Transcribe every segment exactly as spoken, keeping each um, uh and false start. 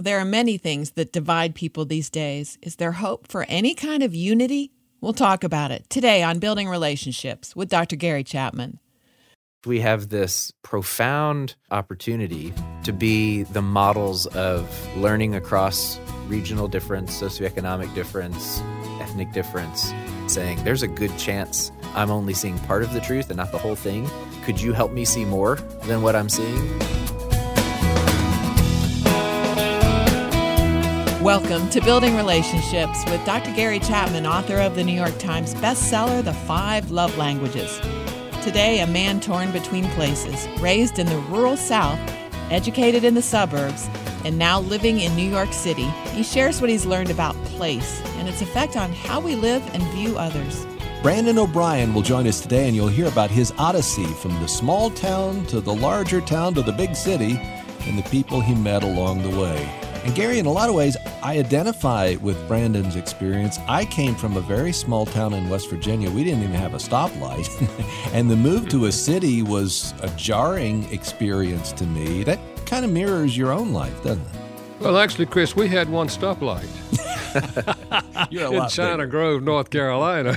There are many things that divide people these days. Is there hope for any kind of unity? We'll talk about it today on Building Relationships with Doctor Gary Chapman. We have this profound opportunity to be the models of learning across regional difference, socioeconomic difference, ethnic difference, saying there's a good chance I'm only seeing part of the truth and not the whole thing. Could you help me see more than what I'm seeing? Welcome to Building Relationships with Doctor Gary Chapman, author of the New York Times bestseller, The Five Love Languages. Today, a man torn between places, raised in the rural South, educated in the suburbs, and now living in New York City, he shares what he's learned about place and its effect on how we live and view others. Brandon O'Brien will join us today, and you'll hear about his odyssey from the small town to the larger town to the big city and the people he met along the way. And Gary, in a lot of ways, I identify with Brandon's experience. I came from a very small town in West Virginia. We didn't even have a stoplight. And the move to a city was a jarring experience to me. That kind of mirrors your own life, doesn't it? Well, actually, Chris, we had one stoplight. You're a in lot China bigger. Grove, North Carolina.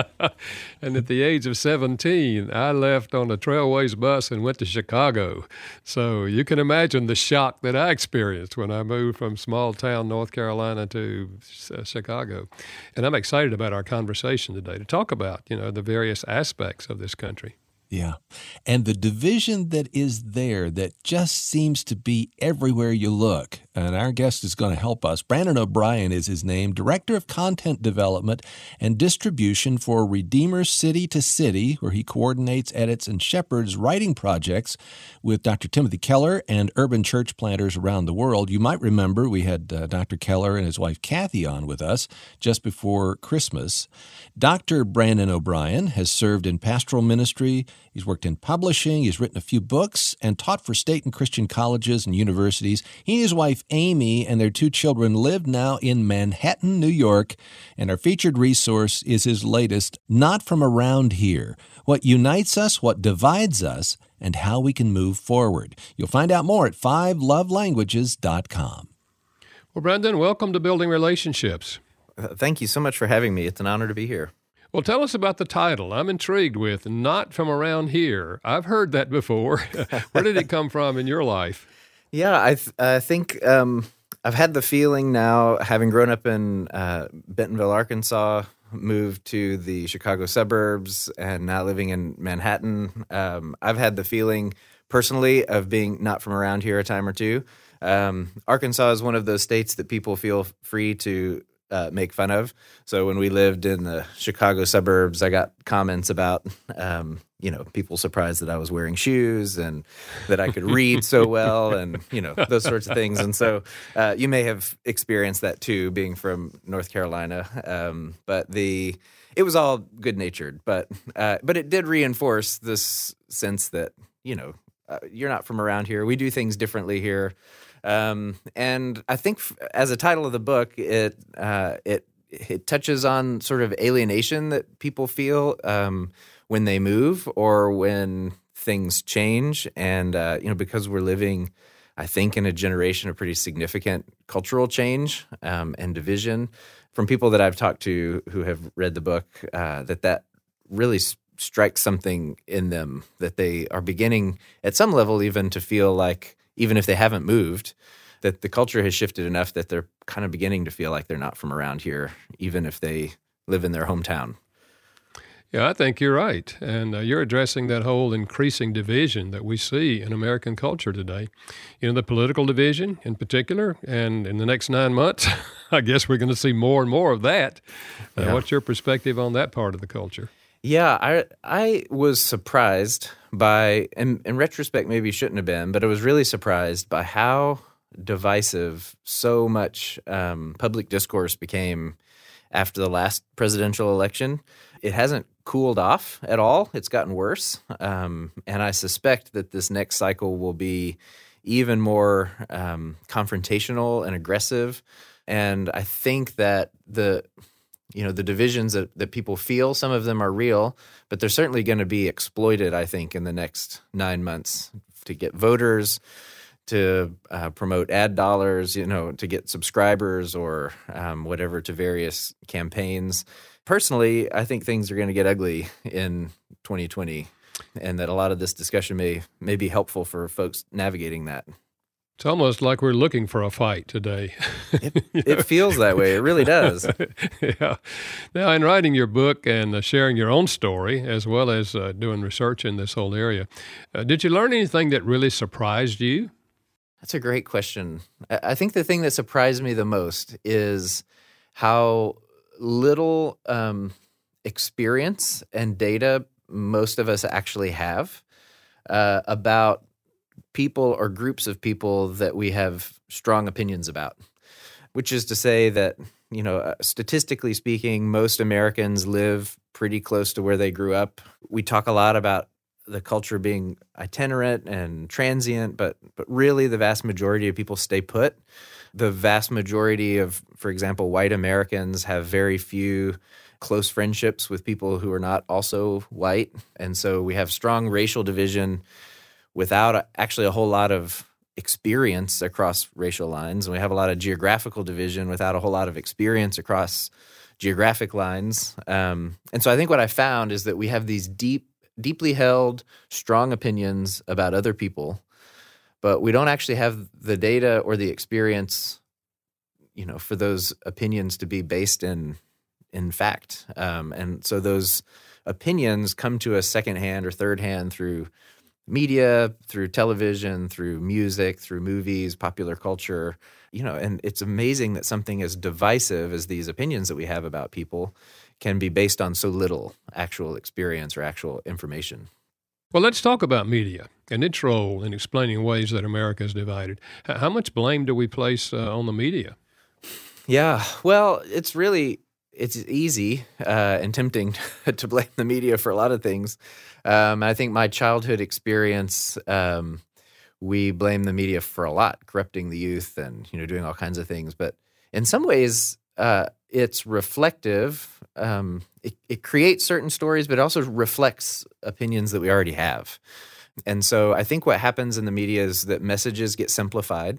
And at the age of seventeen, I left on a Trailways bus and went to Chicago. So you can imagine the shock that I experienced when I moved from small town North Carolina to uh, Chicago. And I'm excited about our conversation today to talk about, you know, the various aspects of this country. Yeah. And the division that is there that just seems to be everywhere you look. And our guest is going to help us. Brandon O'Brien is his name, Director of Content Development and Distribution for Redeemer City to City, where he coordinates, edits, and shepherds writing projects with Doctor Timothy Keller and urban church planters around the world. You might remember we had uh, Doctor Keller and his wife Kathy on with us just before Christmas. Doctor Brandon O'Brien has served in pastoral ministry. He's worked in publishing, he's written a few books, and taught for state and Christian colleges and universities. He and his wife, Amy, and their two children live now in Manhattan, New York, and our featured resource is his latest, Not From Around Here, What Unites Us, What Divides Us, and How We Can Move Forward. You'll find out more at five love languages dot com. Well, Brandon, welcome to Building Relationships. Uh, thank you so much for having me. It's an honor to be here. Well, tell us about the title. I'm intrigued with Not From Around Here. I've heard that before. Where did it come from in your life? Yeah, I th- I think um, I've had the feeling now, having grown up in uh, Bentonville, Arkansas, moved to the Chicago suburbs, and now living in Manhattan. Um, I've had the feeling personally of being not from around here a time or two. Um, Arkansas is one of those states that people feel free to Uh, make fun of. So when we lived in the Chicago suburbs, I got comments about, um, you know, people surprised that I was wearing shoes and that I could read so well and, you know, those sorts of things. And so uh, you may have experienced that too, being from North Carolina. Um, but the it was all good-natured. But, uh, but it did reinforce this sense that, you know, uh, you're not from around here. We do things differently here. Um, and I think f- as a title of the book, it uh, it it touches on sort of alienation that people feel um, when they move or when things change. And uh, you know, because we're living, I think, in a generation of pretty significant cultural change um, and division. From people that I've talked to who have read the book, uh, that that really s- strikes something in them, that they are beginning at some level even to feel like, even if they haven't moved, that the culture has shifted enough that they're kind of beginning to feel like they're not from around here, even if they live in their hometown. Yeah, I think you're right. And uh, you're addressing that whole increasing division that we see in American culture today. You know, the political division in particular, and in the next nine months, I guess we're going to see more and more of that. Uh, Yeah. What's your perspective on that part of the culture? Yeah, I I was surprised by, in, in retrospect, maybe shouldn't have been, but I was really surprised by how divisive so much um, public discourse became after the last presidential election. It hasn't cooled off at all. It's gotten worse. Um, and I suspect that this next cycle will be even more um, confrontational and aggressive. And I think that the you know, the divisions that, that people feel, some of them are real, but they're certainly going to be exploited, I think, in the next nine months to get voters to uh, promote ad dollars, you know, to get subscribers or um, whatever to various campaigns. Personally, I think things are going to get ugly in twenty twenty, and that a lot of this discussion may may be helpful for folks navigating that. It's almost like we're looking for a fight today. It, it feels that way. It really does. Yeah. Now, in writing your book and uh, sharing your own story, as well as uh, doing research in this whole area, uh, did you learn anything that really surprised you? That's a great question. I, I think the thing that surprised me the most is how little um, experience and data most of us actually have uh, about people or groups of people that we have strong opinions about, which is to say that, you know, uh, statistically speaking, most Americans live pretty close to where they grew up. We talk a lot about the culture being itinerant and transient, but but really the vast majority of people stay put. The vast majority of, for example, white Americans have very few close friendships with people who are not also white. And so we have strong racial division without actually a whole lot of experience across racial lines. And we have a lot of geographical division without a whole lot of experience across geographic lines. Um, and so I think what I found is that we have these deep, deeply held, strong opinions about other people, but we don't actually have the data or the experience, you know, for those opinions to be based in in fact. Um, and so those opinions come to us secondhand or third hand through media, through television, through music, through movies, popular culture, you know, and it's amazing that something as divisive as these opinions that we have about people can be based on so little actual experience or actual information. Well, let's talk about media and its role in explaining ways that America is divided. How much blame do we place uh, on the media? Yeah, well, it's really, it's easy uh, and tempting to blame the media for a lot of things. Um, I think my childhood experience, um, we blame the media for a lot, corrupting the youth and, you know, doing all kinds of things. But in some ways, uh, it's reflective. Um, it, it creates certain stories, but it also reflects opinions that we already have. And so I think what happens in the media is that messages get simplified.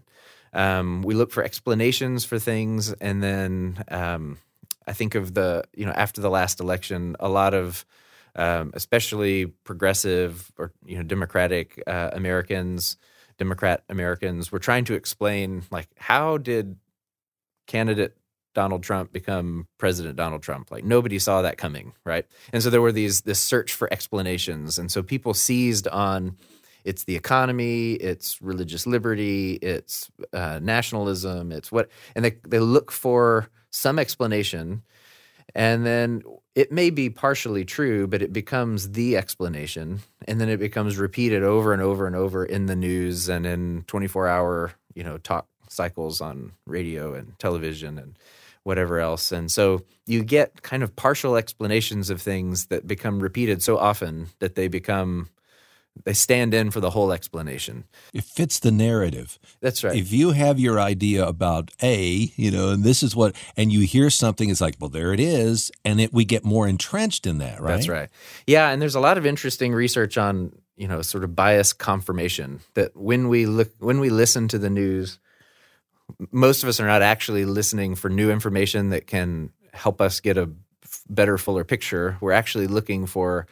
Um, we look for explanations for things, and then um, I think of the, you know, after the last election, a lot of Um, especially progressive or, you know, Democratic uh, Americans, Democrat Americans, were trying to explain, like, how did candidate Donald Trump become President Donald Trump? Like, nobody saw that coming, right? And so there were these this search for explanations, and so people seized on it's the economy, it's religious liberty, it's uh, nationalism, it's what, and they they look for some explanation. And then it may be partially true, but it becomes the explanation. And then it becomes repeated over and over and over in the news and in twenty-four hour, you know, talk cycles on radio and television and whatever else. And so you get kind of partial explanations of things that become repeated so often that they become, they stand in for the whole explanation. It fits the narrative. That's right. If you have your idea about A, you know, and this is what, and you hear something, it's like, well, there it is, and it, we get more entrenched in that, right? That's right. Yeah, and there's a lot of interesting research on, you know, sort of bias confirmation, that when we look, when we listen to the news, most of us are not actually listening for new information that can help us get a better, fuller picture. We're actually looking for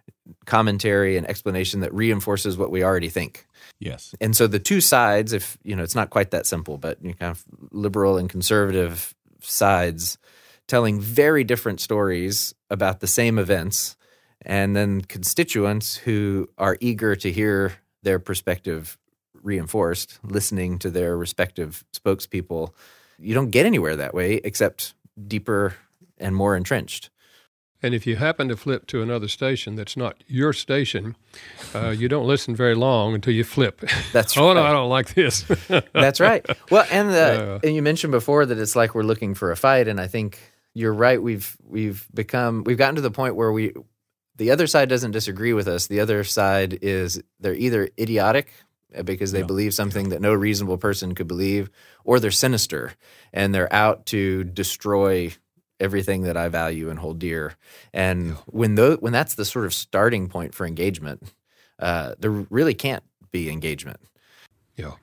commentary and explanation that reinforces what we already think. Yes. And so the two sides, if, you know, it's not quite that simple, but you know, kind of liberal and conservative sides telling very different stories about the same events, and then constituents who are eager to hear their perspective reinforced, listening to their respective spokespeople. You don't get anywhere that way except deeper and more entrenched. And if you happen to flip to another station that's not your station, uh, you don't listen very long until you flip. That's oh, right. no, I don't like this. That's right. Well, and the, Uh, and you mentioned before that it's like we're looking for a fight, and I think you're right. We've we've become we've gotten to the point where we the other side doesn't disagree with us. The other side is they're either idiotic because they Yeah. believe something that no reasonable person could believe, or they're sinister and they're out to destroy everything that I value and hold dear. And Yeah. when those, when that's the sort of starting point for engagement, uh, there really can't be engagement. Yeah.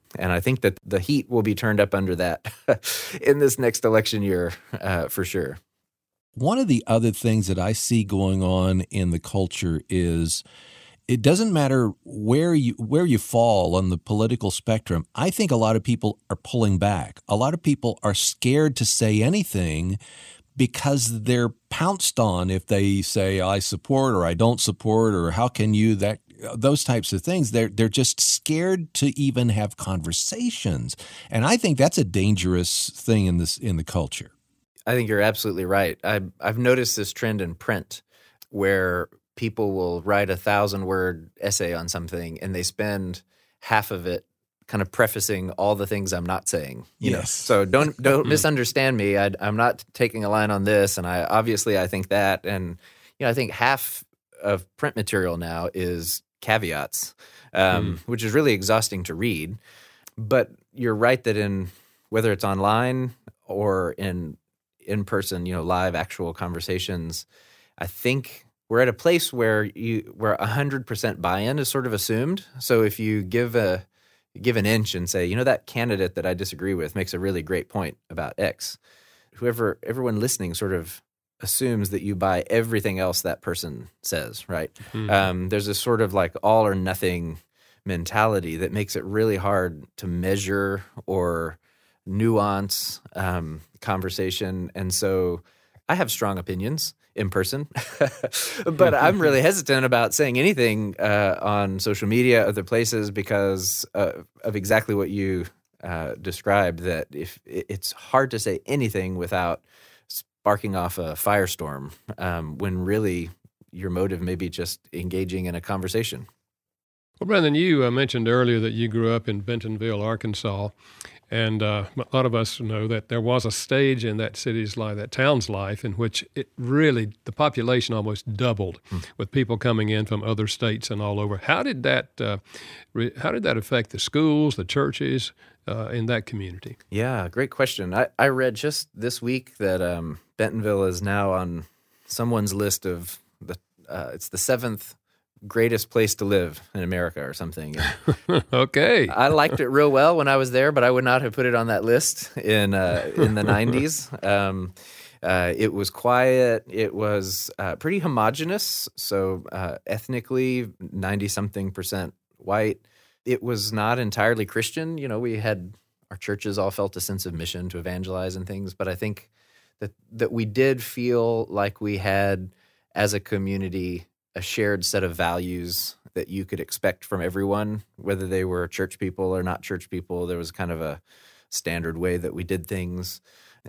And I think that the heat will be turned up under that in this next election year, uh, for sure. One of the other things that I see going on in the culture is it doesn't matter where you where you fall on the political spectrum. I think a lot of people are pulling back. A lot of people are scared to say anything because they're pounced on if they say I support or I don't support or how can you that those types of things. They're they're just scared to even have conversations, and I think that's a dangerous thing in this in the culture. I think you're absolutely right. I've I've noticed this trend in print where people will write a thousand word essay on something and they spend half of it kind of prefacing all the things I'm not saying. You yes. know? So don't don't misunderstand me. I, I'm not taking a line on this, and I obviously I think that, and you know I think half of print material now is caveats, um, mm. which is really exhausting to read. But you're right that in whether it's online or in in person, you know, live actual conversations, I think we're at a place where you where one hundred percent buy-in is sort of assumed. So if you give a give an inch and say, you know, that candidate that I disagree with makes a really great point about X, whoever everyone listening sort of assumes that you buy everything else that person says, right? Mm-hmm. Um, there's this sort of like all or nothing mentality that makes it really hard to measure or nuance um, conversation. And so I have strong opinions in person, but I'm really hesitant about saying anything uh, on social media, other places, because uh, of exactly what you uh, described, that if it's hard to say anything without sparking off a firestorm, um, when really your motive may be just engaging in a conversation. Well, Brandon, you uh, mentioned earlier that you grew up in Bentonville, Arkansas, and uh, a lot of us know that there was a stage in that city's life, that town's life, in which it really, the population almost doubled mm. with people coming in from other states and all over. How did that, uh, re- how did that affect the schools, the churches uh, in that community? Yeah, great question. I, I read just this week that um, Bentonville is now on someone's list of the, uh, it's the seventh greatest place to live in America or something. Okay. I liked it real well when I was there, but I would not have put it on that list in uh, in the nineties. Um, uh, it was quiet. It was uh, pretty homogenous, so uh, ethnically ninety-something percent white. It was not entirely Christian. You know, we had, our churches all felt a sense of mission to evangelize and things, but I think that that we did feel like we had, as a community, a shared set of values that you could expect from everyone, whether they were church people or not church people. There was kind of a standard way that we did things.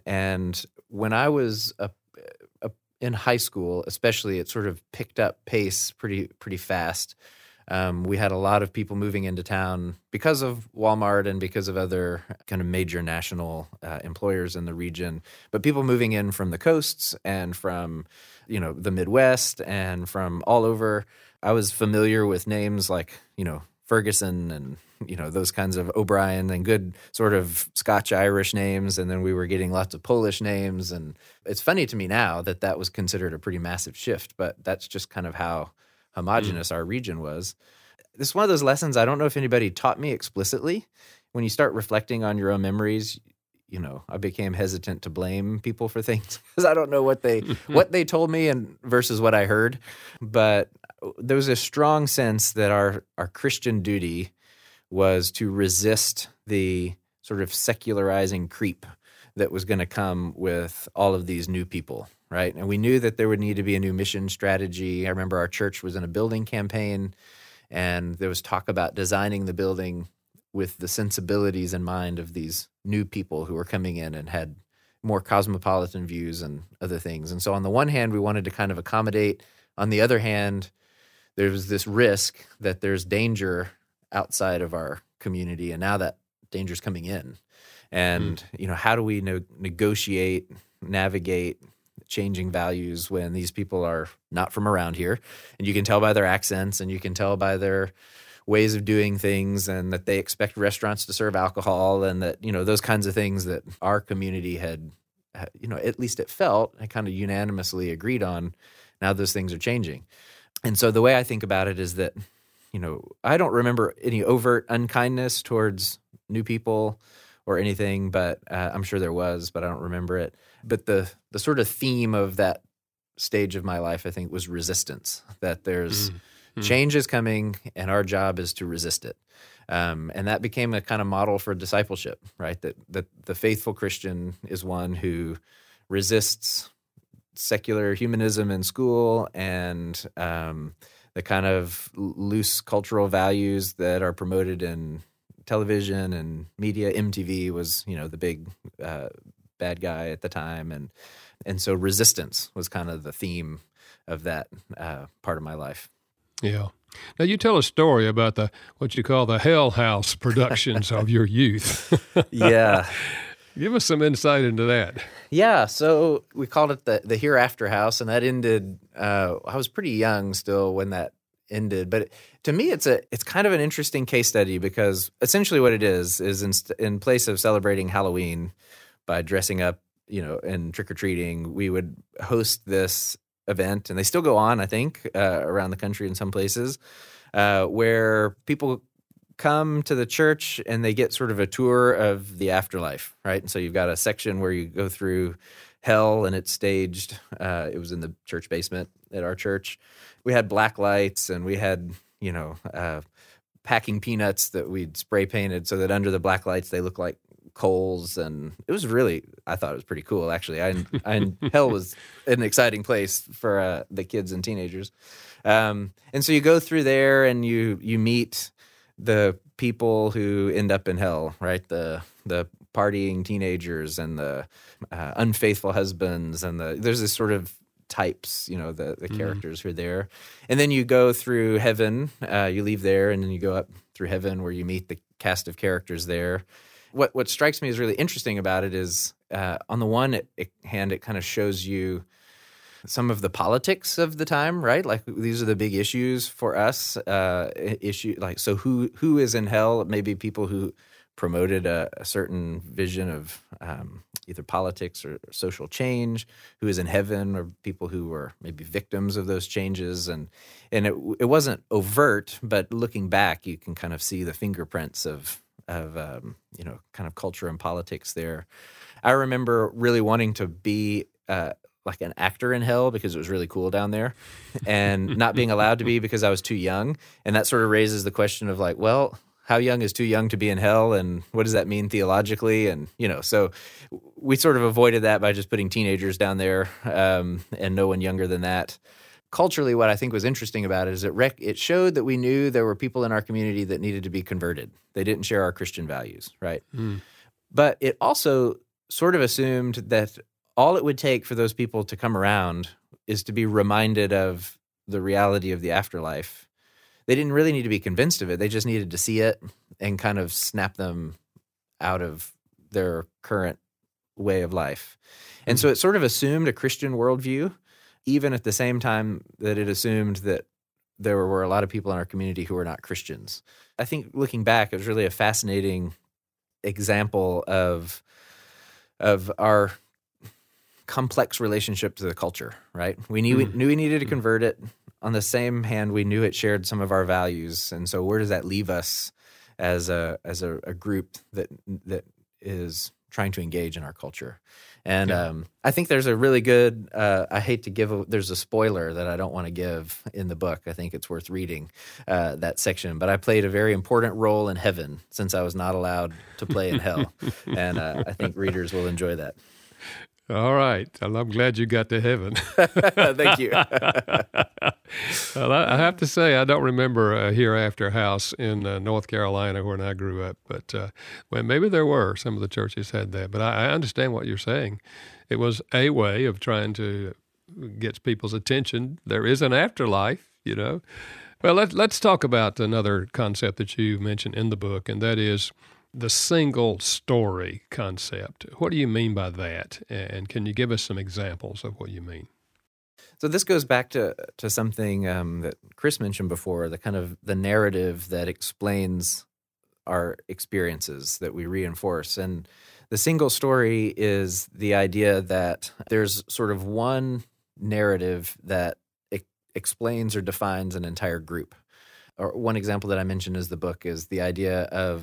And when I was a, a, in high school, especially, it sort of picked up pace pretty pretty fast. Um, we had a lot of people moving into town because of Walmart and because of other kind of major national uh, employers in the region. But people moving in from the coasts and from, you know, the Midwest and from all over. I was familiar with names like, you know, Ferguson and, you know, those kinds of O'Brien and good sort of Scotch-Irish names. And then we were getting lots of Polish names. And it's funny to me now that that was considered a pretty massive shift, but that's just kind of how homogenous mm. our region was. This is one of those lessons I don't know if anybody taught me explicitly. When you start reflecting on your own memories, you know, I became hesitant to blame people for things because I don't know what they what they told me and versus what I heard. But there was a strong sense that our our Christian duty was to resist the sort of secularizing creep that was going to come with all of these new people, right? And we knew that there would need to be a new mission strategy. I remember our church was in a building campaign, and there was talk about designing the building with the sensibilities in mind of these new people who were coming in and had more cosmopolitan views and other things. And so on the one hand, we wanted to kind of accommodate. On the other hand, there was this risk that there's danger outside of our community, and now that danger's coming in. And, mm. you know, how do we no- negotiate, navigate changing values when these people are not from around here? And you can tell by their accents, and you can tell by their ways of doing things, and that they expect restaurants to serve alcohol, and that, you know, those kinds of things that our community had, you know, at least it felt, I kind of unanimously agreed on. Now those things are changing. And so the way I think about it is that, you know, I don't remember any overt unkindness towards new people or anything, but uh, I'm sure there was, but I don't remember it. But the the sort of theme of that stage of my life, I think, was resistance, that there's mm-hmm. change is coming and our job is to resist it. Um, and that became a kind of model for discipleship, right? That, that the faithful Christian is one who resists secular humanism in school and um, the kind of loose cultural values that are promoted in television and media. M T V was, you know, the big uh, bad guy at the time, and and so resistance was kind of the theme of that uh, part of my life. Yeah. Now you tell a story about the what you call the Hell House productions of your youth. Yeah. Give us some insight into that. Yeah, so we called it the the Hereafter House, and that ended. Uh, I was pretty young still when that ended, but to me, it's a it's kind of an interesting case study because essentially what it is is in, in place of celebrating Halloween by dressing up, you know, and trick or treating, we would host this event, and they still go on, I think, uh, around the country in some places, uh, where people come to the church and they get sort of a tour of the afterlife, right? And so you've got a section where you go through hell and it's staged. Uh, it was in the church basement at our church. We had black lights and we had, you know, uh, packing peanuts that we'd spray painted so that under the black lights they look like coals. And it was really, I thought it was pretty cool, actually. I, I hell was an exciting place for uh, the kids and teenagers. Um, and so you go through there and you you meet the people who end up in hell, right? The the partying teenagers and the uh, unfaithful husbands, and the there's this sort of types, you know, the, the mm-hmm. characters who are there. And then you go through heaven, uh, you leave there, and then you go up through heaven where you meet the cast of characters there. What what strikes me as really interesting about it is, uh, on the one it, it, hand, it kind of shows you some of the politics of the time, right? Like these are the big issues for us. Uh, issue like so, who who is in hell? Maybe people who promoted a, a certain vision of um, either politics or social change. Who is in heaven? Or people who were maybe victims of those changes. And and it it wasn't overt, but looking back, you can kind of see the fingerprints of of um, you know, kind of culture and politics there. I remember really wanting to be Uh, like an actor in hell because it was really cool down there, and not being allowed to be because I was too young. And that sort of raises the question of like, well, how young is too young to be in hell, and what does that mean theologically? And, you know, so we sort of avoided that by just putting teenagers down there, um, and no one younger than that. Culturally, what I think was interesting about it is it rec- it showed that we knew there were people in our community that needed to be converted. They didn't share our Christian values, right? Mm. But it also sort of assumed that all it would take for those people to come around is to be reminded of the reality of the afterlife. They didn't really need to be convinced of it. They just needed to see it and kind of snap them out of their current way of life. And mm-hmm. so it sort of assumed a Christian worldview, even at the same time that it assumed that there were a lot of people in our community who were not Christians. I think looking back, it was really a fascinating example of, of our complex relationship to the culture, right? We knew, mm-hmm. we knew we needed to convert it. On the same hand, we knew it shared some of our values. And so where does that leave us as a as a, a group that that is trying to engage in our culture? And yeah. um, I think there's a really good, uh, I hate to give, a, there's a spoiler that I don't want to give in the book. I think it's worth reading uh, that section. But I played a very important role in heaven since I was not allowed to play in hell. And uh, I think readers will enjoy that. All right. Well, I'm glad you got to heaven. Thank you. Well, I have to say, I don't remember a Hereafter House in uh, North Carolina when I grew up, but uh, well, maybe there were. Some of the churches had that, but I, I understand what you're saying. It was a way of trying to get people's attention. There is an afterlife, you know. Well, let, let's talk about another concept that you mentioned in the book, and that is the single story concept. What do you mean by that? And can you give us some examples of what you mean? So this goes back to to something um, that Chris mentioned before, the kind of the narrative that explains our experiences that we reinforce. And the single story is the idea that there's sort of one narrative that e- explains or defines an entire group. Or one example that I mentioned is the book is the idea of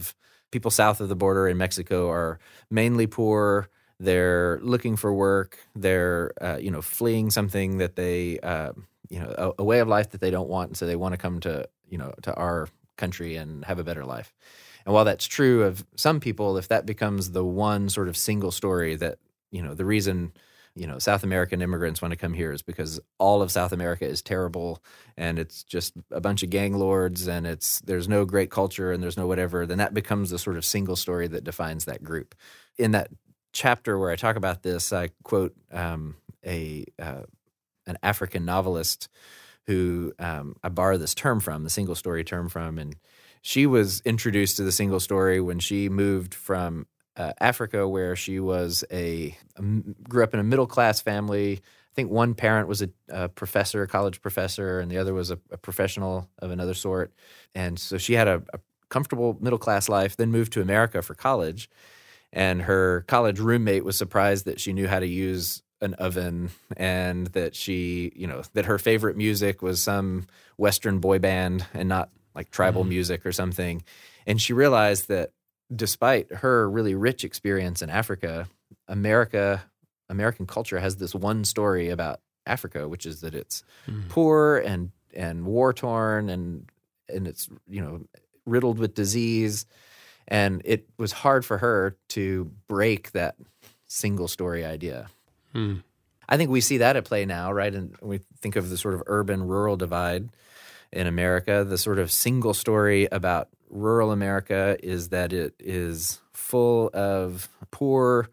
people south of the border in Mexico are mainly poor. They're looking for work. They're, uh, you know, fleeing something that they, uh, you know, a, a way of life that they don't want. And so they want to come to, you know, to our country and have a better life. And while that's true of some people, if that becomes the one sort of single story that, you know, the reason, you know, South American immigrants want to come here is because all of South America is terrible and it's just a bunch of gang lords and it's there's no great culture and there's no whatever, then that becomes the sort of single story that defines that group. In that chapter where I talk about this, I quote um, a uh, an African novelist who um, I borrow this term from, the single story term from, and she was introduced to the single story when she moved from uh, Africa, where she was a, a grew up in a middle class family. I think one parent was a, a professor, a college professor, and the other was a, a professional of another sort. And so she had a, a comfortable middle class life. Then moved to America for college, and her college roommate was surprised that she knew how to use an oven and that she, you know, that her favorite music was some Western boy band and not like tribal mm-hmm. music or something. And she realized that despite her really rich experience in Africa, America, American culture has this one story about Africa, which is that it's mm-hmm. poor and and war-torn and and it's, you know, riddled with disease. And it was hard for her to break that single story idea. Hmm. I think we see that at play now, right? And we think of the sort of urban-rural divide in America. The sort of single story about rural America is that it is full of poor,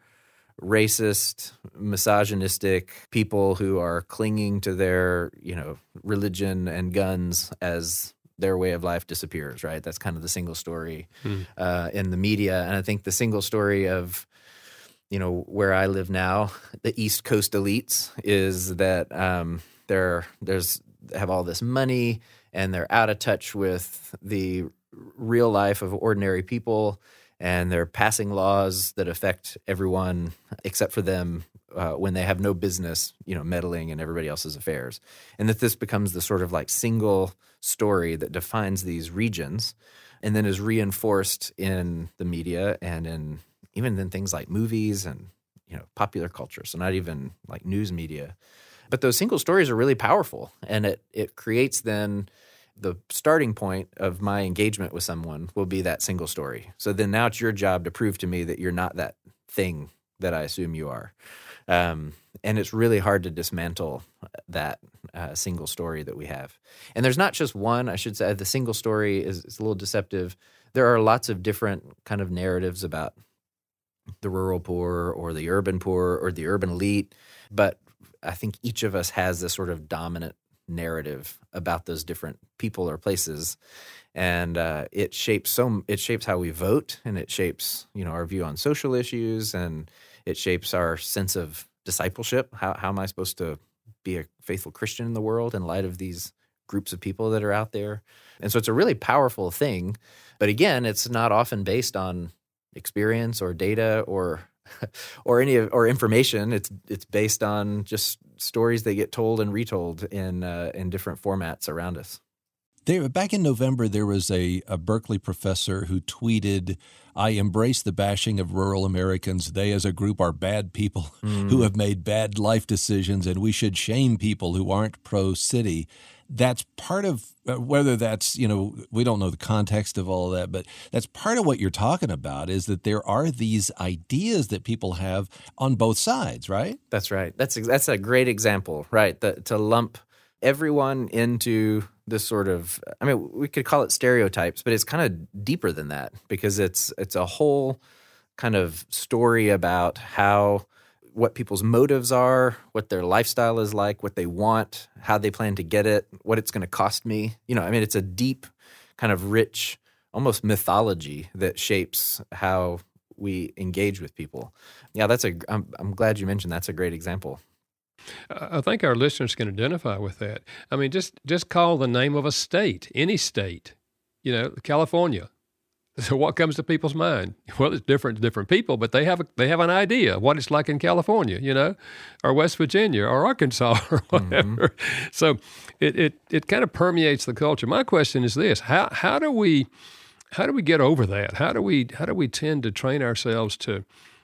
racist, misogynistic people who are clinging to their, you know, religion and guns as their way of life disappears, right? That's kind of the single story hmm. uh, in the media. And I think the single story of, you know, where I live now, the East Coast elites, is that um, they're there's they have all this money and they're out of touch with the real life of ordinary people, and they're passing laws that affect everyone except for them uh, when they have no business, you know, meddling in everybody else's affairs. And that this becomes the sort of like single story that defines these regions and then is reinforced in the media and in even in things like movies and, you know, popular culture. So not even like news media. But those single stories are really powerful, and it it creates then the starting point of my engagement with someone will be that single story. So then now it's your job to prove to me that you're not that thing that I assume you are. Um, and it's really hard to dismantle that uh, single story that we have. And there's not just one, I should say. The single story is, is a little deceptive. There are lots of different kind of narratives about the rural poor or the urban poor or the urban elite. But I think each of us has this sort of dominant narrative about those different people or places, and uh, it shapes so it shapes how we vote, and it shapes, you know, our view on social issues, and it shapes our sense of discipleship. How how am I supposed to be a faithful Christian in the world in light of these groups of people that are out there? And so it's a really powerful thing, but again, it's not often based on experience or data or or any or information. It's it's based on just stories that get told and retold in uh, in different formats around us. There, back in November, there was a, a Berkeley professor who tweeted, "I embrace the bashing of rural Americans. They as a group are bad people mm. who have made bad life decisions, and we should shame people who aren't pro-city." That's part of uh, whether that's, you know, we don't know the context of all of that, but that's part of what you're talking about, is that there are these ideas that people have on both sides, right? That's right. That's that's a great example, right? The, to lump everyone into this sort of, I mean, we could call it stereotypes, but it's kind of deeper than that, because it's it's a whole kind of story about how what people's motives are, what their lifestyle is like, what they want, how they plan to get it, what it's going to cost me. You know, I mean, it's a deep, kind of rich, almost mythology that shapes how we engage with people. Yeah, that's a. I'm, I'm glad you mentioned that's a great example. I think our listeners can identify with that. I mean, just just call the name of a state, any state. You know, California. So what comes to people's mind? Well, it's different to different people, but they have a, they have an idea of what it's like in California, you know, or West Virginia or Arkansas or whatever. Mm-hmm. So it, it it kind of permeates the culture. My question is this: how how do we how do we get over that? How do we how do we tend to train ourselves to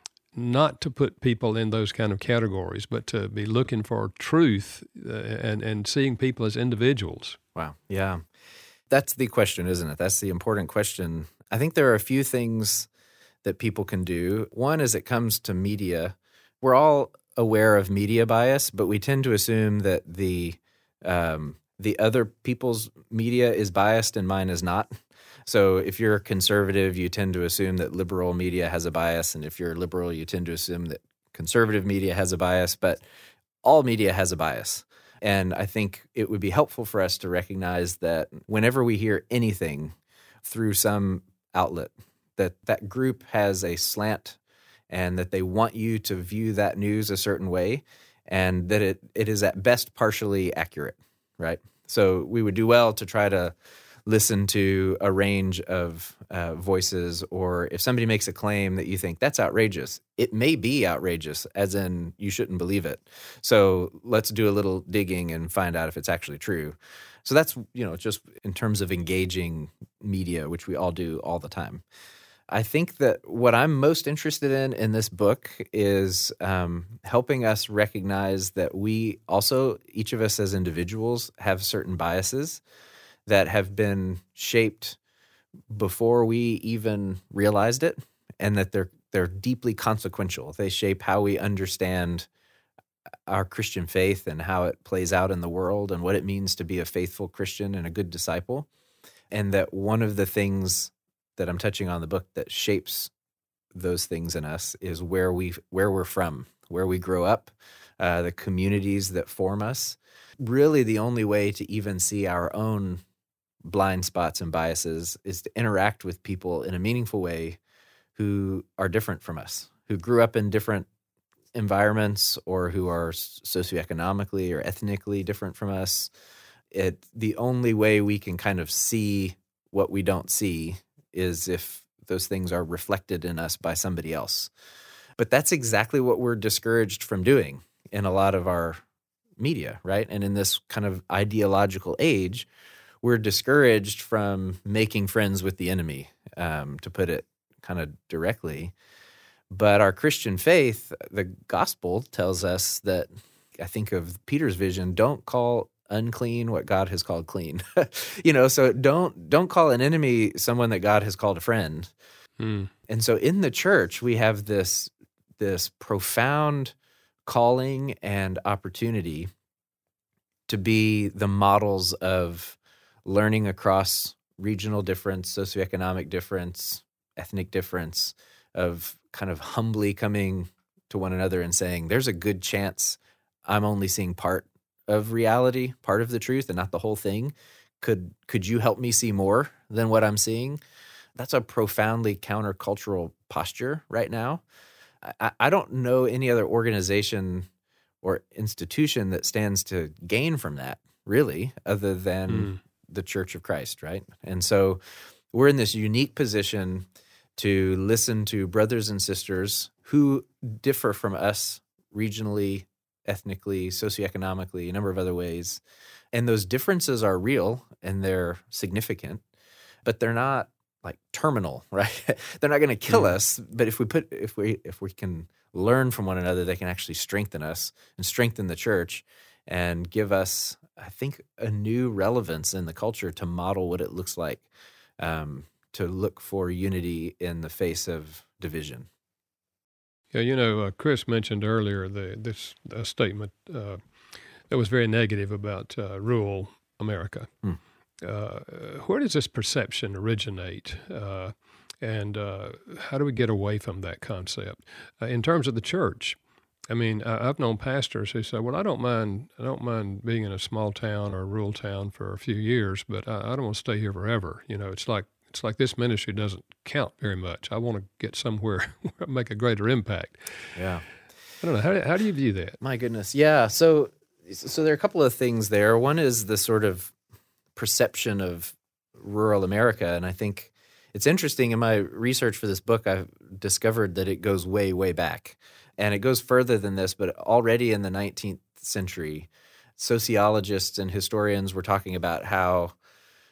not to put people in those kind of categories, but to be looking for truth uh, and and seeing people as individuals? Wow. Yeah. That's the question, isn't it? That's the important question. I think there are a few things that people can do. One, as it comes to media, we're all aware of media bias, but we tend to assume that the um, the other people's media is biased and mine is not. So if you're conservative, you tend to assume that liberal media has a bias, and if you're liberal, you tend to assume that conservative media has a bias, but all media has a bias. And I think it would be helpful for us to recognize that whenever we hear anything through some outlet, that that group has a slant and that they want you to view that news a certain way, and that it, it is at best partially accurate, right? So we would do well to try to listen to a range of uh, voices, or if somebody makes a claim that you think that's outrageous, it may be outrageous, as in you shouldn't believe it. So let's do a little digging and find out if it's actually true. So that's, you know, just in terms of engaging media, which we all do all the time. I think that what I'm most interested in in this book is um, helping us recognize that we also, each of us as individuals, have certain biases that have been shaped before we even realized it, and that they're they're deeply consequential. They shape how we understand our Christian faith and how it plays out in the world and what it means to be a faithful Christian and a good disciple. And that one of the things that I'm touching on in the book that shapes those things in us is where we where we're from, where we grow up, uh, the communities that form us. Really, the only way to even see our own blind spots and biases is to interact with people in a meaningful way who are different from us, who grew up in different environments or who are socioeconomically or ethnically different from us. It the only way we can kind of see what we don't see is if those things are reflected in us by somebody else. But that's exactly what we're discouraged from doing in a lot of our media, right? And in this kind of ideological age, we're discouraged from making friends with the enemy, um, to put it kind of directly. But our Christian faith, the gospel tells us that, I think of Peter's vision, don't call unclean what God has called clean. You know, so don't don't call an enemy someone that God has called a friend. Mm. And so in the church, we have this this profound calling and opportunity to be the models of learning across regional difference, socioeconomic difference, ethnic difference, of kind of humbly coming to one another and saying, there's a good chance I'm only seeing part of reality, part of the truth, and not the whole thing. Could could you help me see more than what I'm seeing? That's a profoundly countercultural posture right now. I, I don't know any other organization or institution that stands to gain from that, really, other than mm. the Church of Christ, right? And so we're in this unique position to listen to brothers and sisters who differ from us regionally, ethnically, socioeconomically, a number of other ways. And those differences are real and they're significant, but they're not like terminal, right? They're not going to kill mm. us, but if we put if we if we can learn from one another, they can actually strengthen us and strengthen the church and give us, I think, a new relevance in the culture to model what it looks like um, to look for unity in the face of division. Yeah, you know, uh, Chris mentioned earlier the this uh, statement uh, that was very negative about uh, rural America. Hmm. Uh, where does this perception originate, uh, and uh, how do we get away from that concept uh, in terms of the church? I mean, I, I've known pastors who say, "Well, I don't mind, I don't mind being in a small town or a rural town for a few years, but I, I don't want to stay here forever." You know, it's like it's like this ministry doesn't count very much. I want to get somewhere where I make a greater impact. Yeah, I don't know. How how do you view that? My goodness, yeah. So so there are a couple of things there. One is the sort of perception of rural America, and I think it's interesting. In my research for this book, I've discovered that it goes way, way back. And it goes further than this, but already in the nineteenth century, sociologists and historians were talking about how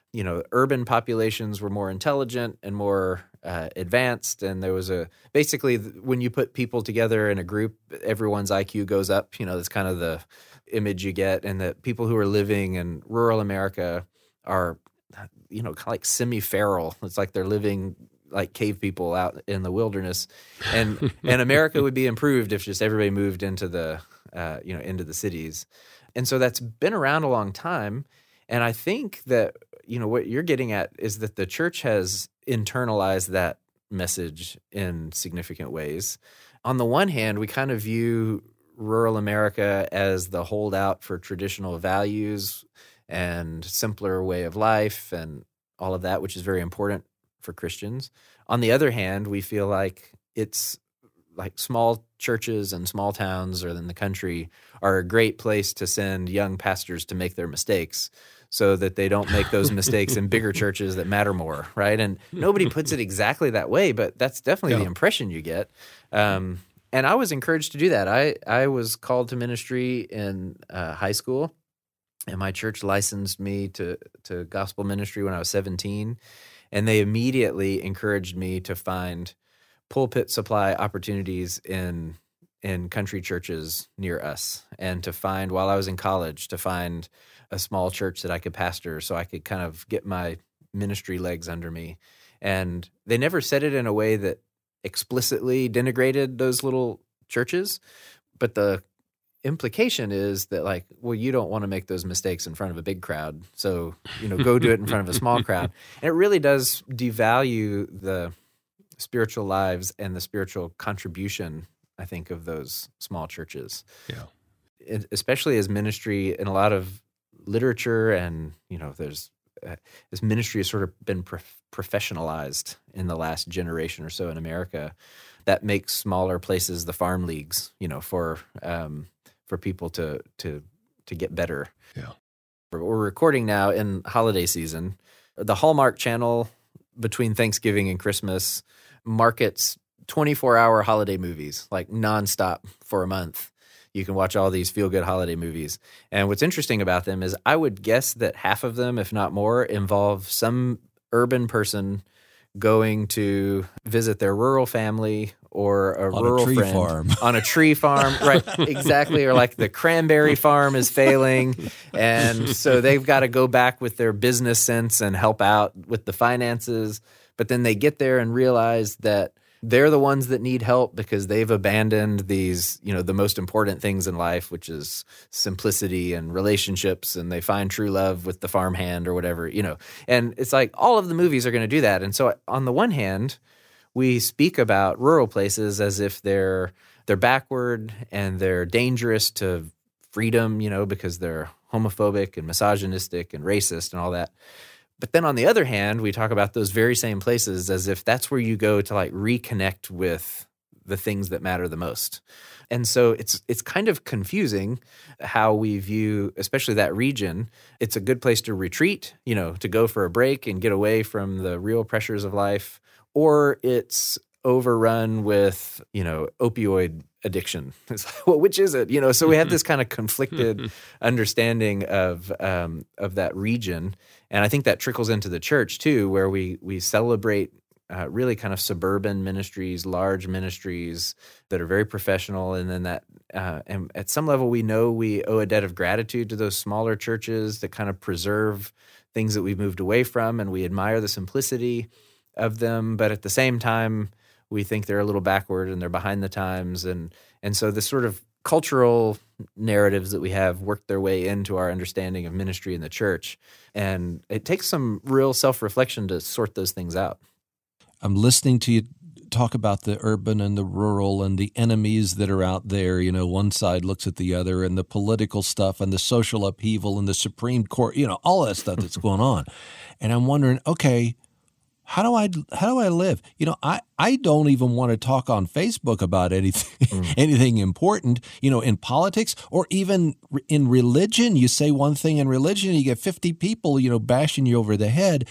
you know, urban populations were more intelligent and more uh, advanced. And there was a, basically when you put people together in a group, everyone's I Q goes up. You know, that's kind of the image you get. And that people who are living in rural America are, you know, kind of like semi-feral. It's like they're living like cave people out in the wilderness. And and America would be improved if just everybody moved into the, uh, you know, into the cities. And so that's been around a long time. And I think that, you know, what you're getting at is that the church has internalized that message in significant ways. On the one hand, we kind of view rural America as the holdout for traditional values and simpler way of life and all of that, which is very important for Christians. On the other hand, we feel like it's like small churches and small towns or in the country are a great place to send young pastors to make their mistakes so that they don't make those mistakes in bigger churches that matter more, right? And nobody puts it exactly that way, but that's definitely yeah. the impression you get. Um, and I was encouraged to do that. I, I was called to ministry in uh, high school, and my church licensed me to, to gospel ministry when I was seventeen. And they immediately encouraged me to find pulpit supply opportunities in in country churches near us, and to find, while I was in college, to find a small church that I could pastor so I could kind of get my ministry legs under me. And they never said it in a way that explicitly denigrated those little churches, but the implication is that, like, well, you don't want to make those mistakes in front of a big crowd, so, you know, go do it in front of a small crowd. And it really does devalue the spiritual lives and the spiritual contribution, I think, of those small churches. Yeah. It, especially as ministry in a lot of literature, and, you know, there's uh, this ministry has sort of been prof- professionalized in the last generation or so in America. That makes smaller places the farm leagues, you know, for um, for people to to to get better. Yeah. We're recording now in holiday season. The Hallmark Channel, between Thanksgiving and Christmas, markets twenty-four hour holiday movies, like nonstop for a month. You can watch all these feel-good holiday movies. And what's interesting about them is I would guess that half of them, if not more, involve some urban person going to visit their rural family or a on rural a tree friend farm. on a tree farm, right? Exactly. Or like the cranberry farm is failing, and so they've got to go back with their business sense and help out with the finances. But then they get there and realize that they're the ones that need help because they've abandoned these, you know, the most important things in life, which is simplicity and relationships, and they find true love with the farmhand or whatever, you know. And it's like all of the movies are going to do that. And so on the one hand, we speak about rural places as if they're they're backward and they're dangerous to freedom, you know, because they're homophobic and misogynistic and racist and all that. But then on the other hand, we talk about those very same places as if that's where you go to like reconnect with the things that matter the most. And so it's it's kind of confusing how we view, especially that region. It's a good place to retreat, you know, to go for a break and get away from the real pressures of life, or it's overrun with, you know, opioid addiction. It's like, well, which is it? You know, so we have this kind of conflicted understanding of um, of that region. And I think that trickles into the church too, where we we celebrate uh, really kind of suburban ministries, large ministries that are very professional, and then that uh, and at some level we know we owe a debt of gratitude to those smaller churches that kind of preserve things that we've moved away from, and we admire the simplicity of them. But at the same time, we think they're a little backward and they're behind the times, and and so this sort of cultural narratives that we have worked their way into our understanding of ministry in the church. And it takes some real self-reflection to sort those things out. I'm listening to you talk about the urban and the rural and the enemies that are out there. You know, one side looks at the other, and the political stuff and the social upheaval and the Supreme Court, you know, all that stuff that's going on. And I'm wondering, okay, How do I how do I live? You know, I, I don't even want to talk on Facebook about anything mm. anything important, you know, in politics or even in religion. You say one thing in religion, you get fifty people, you know, bashing you over the head.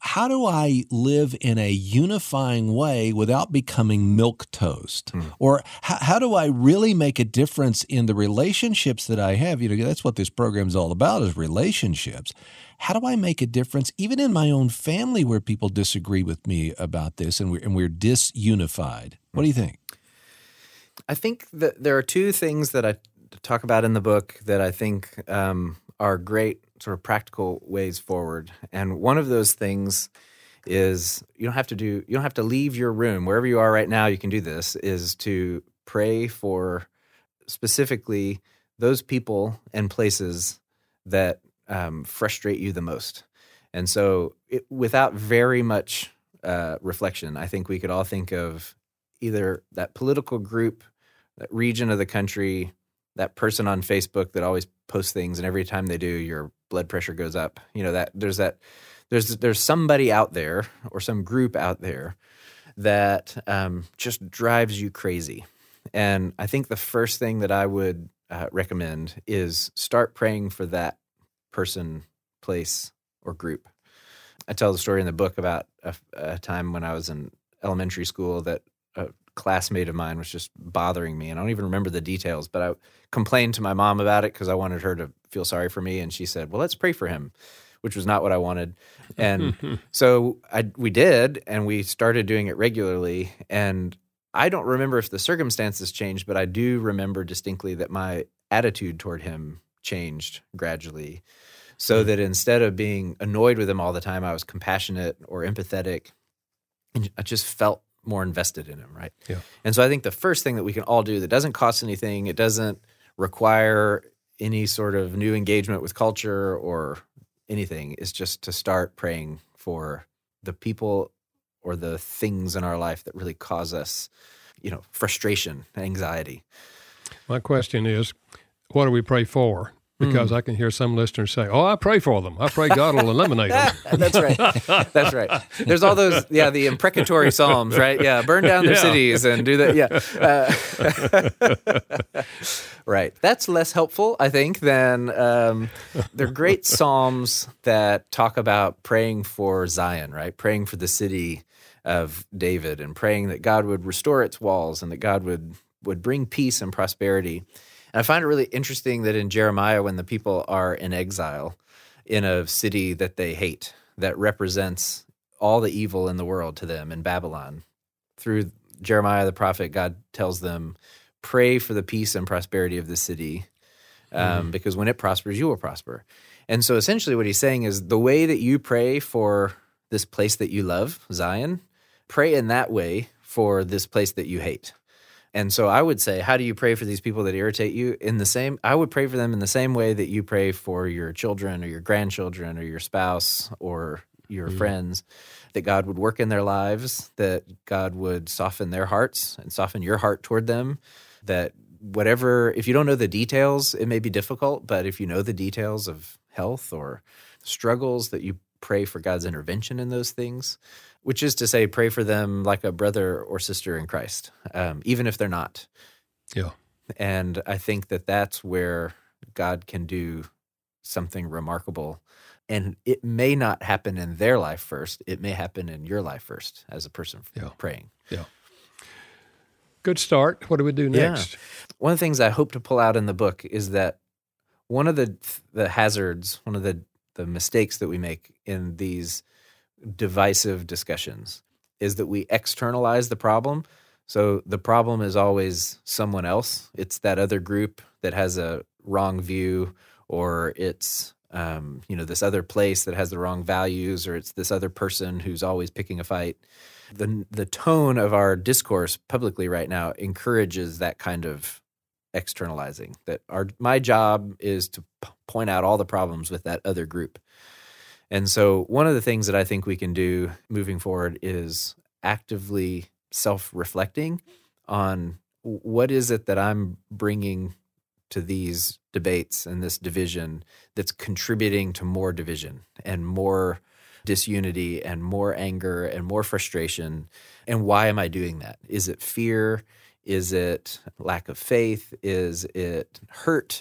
how do I live in a unifying way without becoming milquetoast? Mm. Or how, how do I really make a difference in the relationships that I have? You know, that's what this program is all about, is relationships. How do I make a difference even in my own family where people disagree with me about this and we're, and we're disunified? What do you think? I think that there are two things that I talk about in the book that I think um, are great sort of practical ways forward. And one of those things is you don't have to do, you don't have to leave your room. Wherever you are right now, you can do this, is to pray for specifically those people and places that um, frustrate you the most. And so it, without very much uh, reflection, I think we could all think of either that political group, that region of the country, that person on Facebook that always posts things, and every time they do, your blood pressure goes up. You know, that there's that there's there's somebody out there or some group out there that um, just drives you crazy. And I think the first thing that I would uh, recommend is start praying for that person, place, or group. I tell the story in the book about a, a time when I was in elementary school that a classmate of mine was just bothering me, and I don't even remember the details, but I complained to my mom about it because I wanted her to feel sorry for me, and she said, well, let's pray for him, which was not what I wanted. And so I, we did, and we started doing it regularly, and I don't remember if the circumstances changed, but I do remember distinctly that my attitude toward him changed gradually, so that instead of being annoyed with him all the time, I was compassionate or empathetic, and I just felt more invested in him, right? Yeah. And so I think the first thing that we can all do that doesn't cost anything, it doesn't require any sort of new engagement with culture or anything, is just to start praying for the people or the things in our life that really cause us, you know, frustration, anxiety. My question is, what do we pray for? Because mm. I can hear some listeners say, oh, I pray for them. I pray God will eliminate them. That's right. That's right. There's all those, yeah, the imprecatory psalms, right? Yeah, burn down their yeah. cities and do that. Yeah. Uh, right. That's less helpful, I think, than um, they're great psalms that talk about praying for Zion, right? Praying for the city of David and praying that God would restore its walls and that God would would bring peace and prosperity. And I find it really interesting that in Jeremiah, when the people are in exile in a city that they hate, that represents all the evil in the world to them in Babylon, through Jeremiah the prophet, God tells them, pray for the peace and prosperity of the city, um, mm. because when it prospers, you will prosper. And so essentially what he's saying is the way that you pray for this place that you love, Zion, pray in that way for this place that you hate. And so I would say, how do you pray for these people that irritate you? In the same, I would pray for them in the same way that you pray for your children or your grandchildren or your spouse or your mm-hmm. friends, that God would work in their lives, that God would soften their hearts and soften your heart toward them, that whatever, if you don't know the details, it may be difficult, but if you know the details of health or struggles, that you pray for God's intervention in those things. Which is to say, pray for them like a brother or sister in Christ, um, even if they're not. Yeah. And I think that that's where God can do something remarkable. And it may not happen in their life first. It may happen in your life first as a person yeah. praying. Yeah. Good start. What do we do next? Yeah. One of the things I hope to pull out in the book is that one of the the hazards, one of the, the mistakes that we make in these divisive discussions is that we externalize the problem. So the problem is always someone else. It's that other group that has a wrong view, or it's um, you know, this other place that has the wrong values, or it's this other person who's always picking a fight. The the tone of our discourse publicly right now encourages that kind of externalizing. That our my job is to p- point out all the problems with that other group. And so one of the things that I think we can do moving forward is actively self-reflecting on what is it that I'm bringing to these debates and this division that's contributing to more division and more disunity and more anger and more frustration, and why am I doing that? Is it fear? Is it lack of faith? Is it hurt?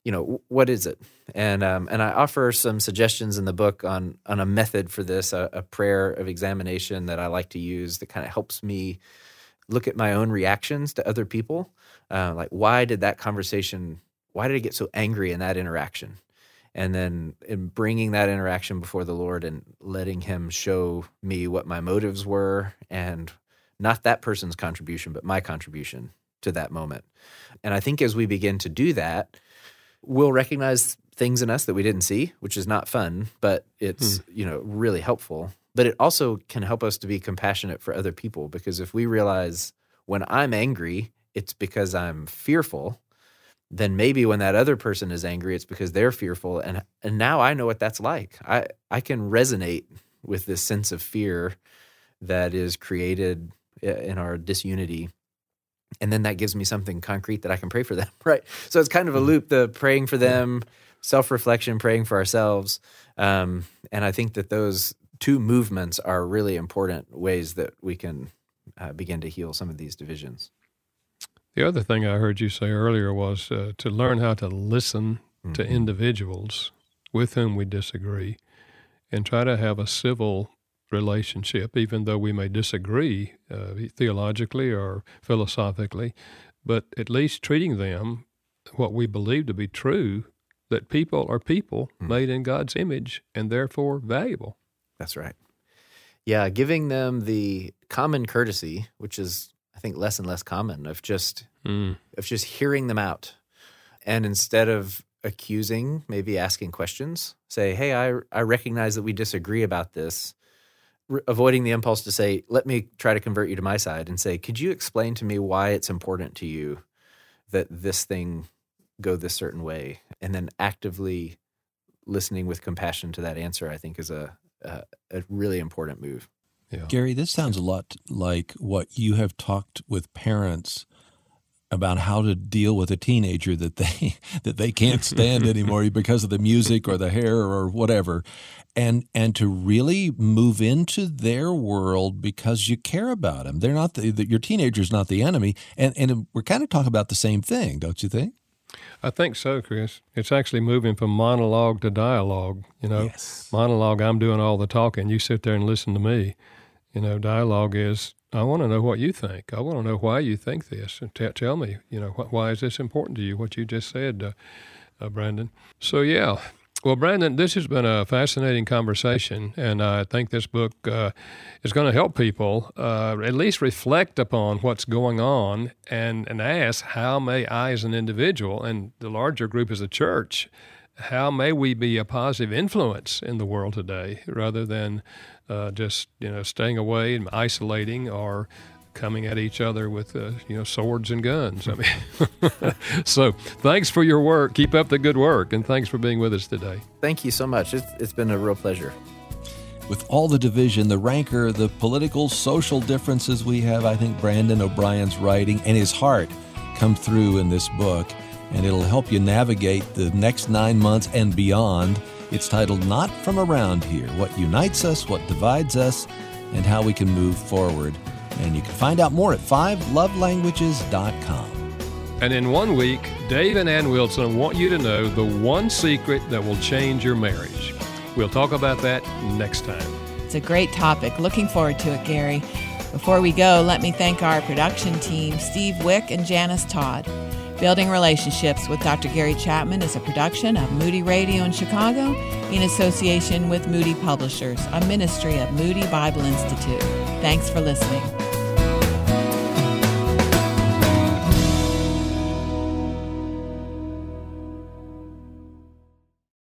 you know, what is it? And um, and I offer some suggestions in the book on on a method for this, a, a prayer of examination that I like to use that kind of helps me look at my own reactions to other people. Uh, like, why did that conversation, why did I get so angry in that interaction? And then in bringing that interaction before the Lord and letting him show me what my motives were, and not that person's contribution, but my contribution to that moment. And I think as we begin to do that, we'll recognize things in us that we didn't see, which is not fun, but it's, hmm. you know, really helpful. But it also can help us to be compassionate for other people, because if we realize when I'm angry, it's because I'm fearful, then maybe when that other person is angry, it's because they're fearful. And and now I know what that's like. I, I can resonate with this sense of fear that is created in our disunity. And then that gives me something concrete that I can pray for them, right? So it's kind of a loop, the praying for them, self-reflection, praying for ourselves. Um, and I think that those two movements are really important ways that we can uh, begin to heal some of these divisions. The other thing I heard you say earlier was uh, to learn how to listen mm-hmm. to individuals with whom we disagree and try to have a civil relationship, even though we may disagree uh, theologically or philosophically, but at least treating them what we believe to be true, that people are people mm-hmm. made in God's image and therefore valuable. That's right. Yeah, giving them the common courtesy, which is, I think, less and less common, of just mm. of just hearing them out. And instead of accusing, maybe asking questions, say, hey, I, I recognize that we disagree about this, R- avoiding the impulse to say, let me try to convert you to my side, and say, could you explain to me why it's important to you that this thing go this certain way? And then actively listening with compassion to that answer, I think, is a a, a really important move. Yeah. Gary, this sounds a lot like what you have talked with parents about how to deal with a teenager that they that they can't stand anymore because of the music or the hair or whatever, and and to really move into their world because you care about them. They're not the, the your teenager's not the enemy, and and we're kind of talking about the same thing, don't you think? I think so, Chris. It's actually moving from monologue to dialogue. You know, yes. Monologue, I'm doing all the talking. You sit there and listen to me. You know, dialogue is, I want to know what you think. I want to know why you think this. And t- tell me, you know, wh- why is this important to you, what you just said, uh, uh, Brandon. So, yeah. Well, Brandon, this has been a fascinating conversation, and I think this book uh, is going to help people uh, at least reflect upon what's going on and, and ask, how may I as an individual, and the larger group as a church, how may we be a positive influence in the world today rather than uh, just, you know, staying away and isolating or coming at each other with, uh, you know, swords and guns. I mean, so thanks for your work. Keep up the good work, and thanks for being with us today. Thank you so much. It's, it's been a real pleasure. With all the division, the rancor, the political, social differences we have, I think Brandon O'Brien's writing and his heart come through in this book, and it'll help you navigate the next nine months and beyond. It's titled Not From Around Here, What Unites Us, What Divides Us, and How We Can Move Forward. And you can find out more at five love languages dot com. And in one week, Dave and Ann Wilson want you to know the one secret that will change your marriage. We'll talk about that next time. It's a great topic. Looking forward to it, Gary. Before we go, let me thank our production team, Steve Wick and Janice Todd. Building Relationships with Doctor Gary Chapman is a production of Moody Radio in Chicago in association with Moody Publishers, a ministry of Moody Bible Institute. Thanks for listening.